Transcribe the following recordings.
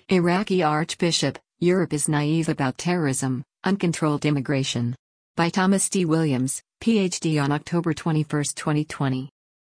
Iraqi Archbishop, Europe is naive about terrorism, uncontrolled immigration. By Thomas D. Williams, Ph.D. on October 21, 2020.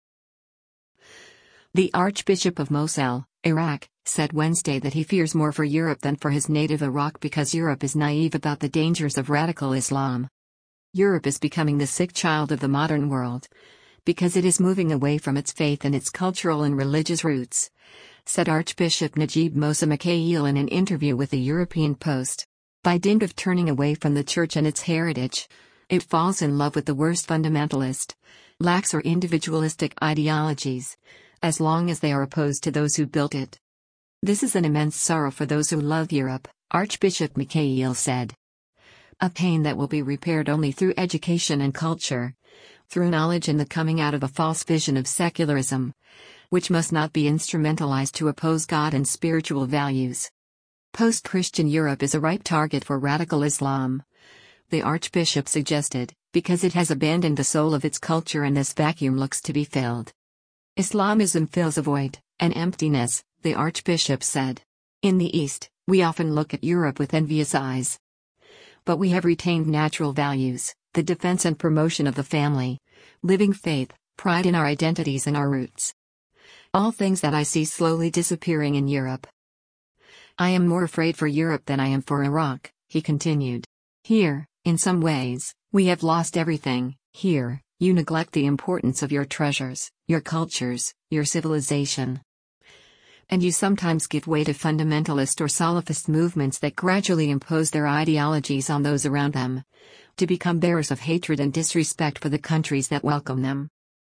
The Archbishop of Mosul, Iraq, said Wednesday that he fears more for Europe than for his native Iraq because Europe is naive about the dangers of radical Islam. Europe is becoming the sick child of the modern world, because it is moving away from its faith and its cultural and religious roots, said Archbishop Najib Musa Mikhail in an interview with the European Post. By dint of turning away from the church and its heritage, it falls in love with the worst fundamentalist, lax or individualistic ideologies, as long as they are opposed to those who built it. This is an immense sorrow for those who love Europe, Archbishop Mikhail said. A pain that will be repaired only through education and culture, through knowledge and the coming out of a false vision of secularism, which must not be instrumentalized to oppose God and spiritual values. Post-Christian Europe is a ripe target for radical Islam, the Archbishop suggested, because it has abandoned the soul of its culture and this vacuum looks to be filled. Islamism fills a void, an emptiness, the Archbishop said. In the East, we often look at Europe with envious eyes. But we have retained natural values, the defense and promotion of the family, living faith, pride in our identities and our roots. All things that I see slowly disappearing in Europe. I am more afraid for Europe than I am for Iraq, he continued. Here, in some ways, we have lost everything. Here, you neglect the importance of your treasures, your cultures, your civilization. And you sometimes give way to fundamentalist or Salafist movements that gradually impose their ideologies on those around them, to become bearers of hatred and disrespect for the countries that welcome them.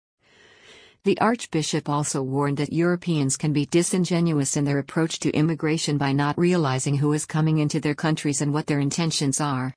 The Archbishop also warned that Europeans can be disingenuous in their approach to immigration by not realizing who is coming into their countries and what their intentions are.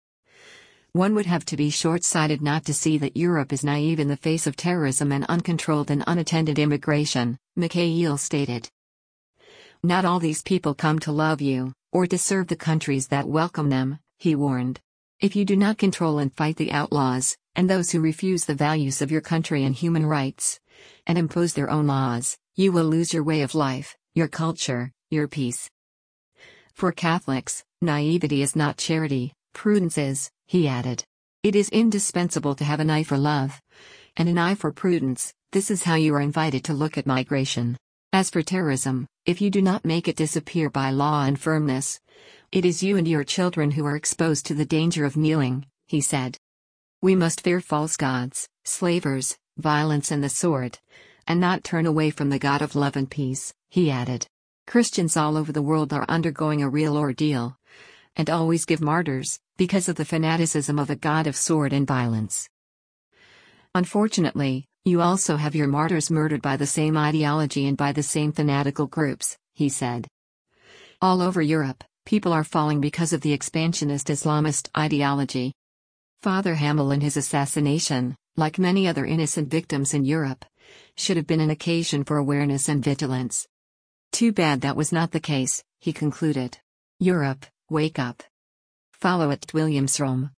One would have to be short-sighted not to see that Europe is naive in the face of terrorism and uncontrolled and unattended immigration, Mikhail stated. Not all these people come to love you, or to serve the countries that welcome them, he warned. If you do not control and fight the outlaws, and those who refuse the values of your country and human rights, and impose their own laws, you will lose your way of life, your culture, your peace. For Catholics, naivety is not charity, prudence is, he added. It is indispensable to have an eye for love, and an eye for prudence. This is how you are invited to look at migration. As for terrorism, if you do not make it disappear by law and firmness, it is you and your children who are exposed to the danger of kneeling, he said. We must fear false gods, slavers, violence and the sword, and not turn away from the God of love and peace, he added. Christians all over the world are undergoing a real ordeal, and always give martyrs, because of the fanaticism of a God of sword and violence. Unfortunately, you also have your martyrs murdered by the same ideology and by the same fanatical groups, he said. All over Europe, people are falling because of the expansionist Islamist ideology. Father Hamel and his assassination, like many other innocent victims in Europe, should have been an occasion for awareness and vigilance. Too bad that was not the case, he concluded. Europe, wake up. Follow @WilliamsRome.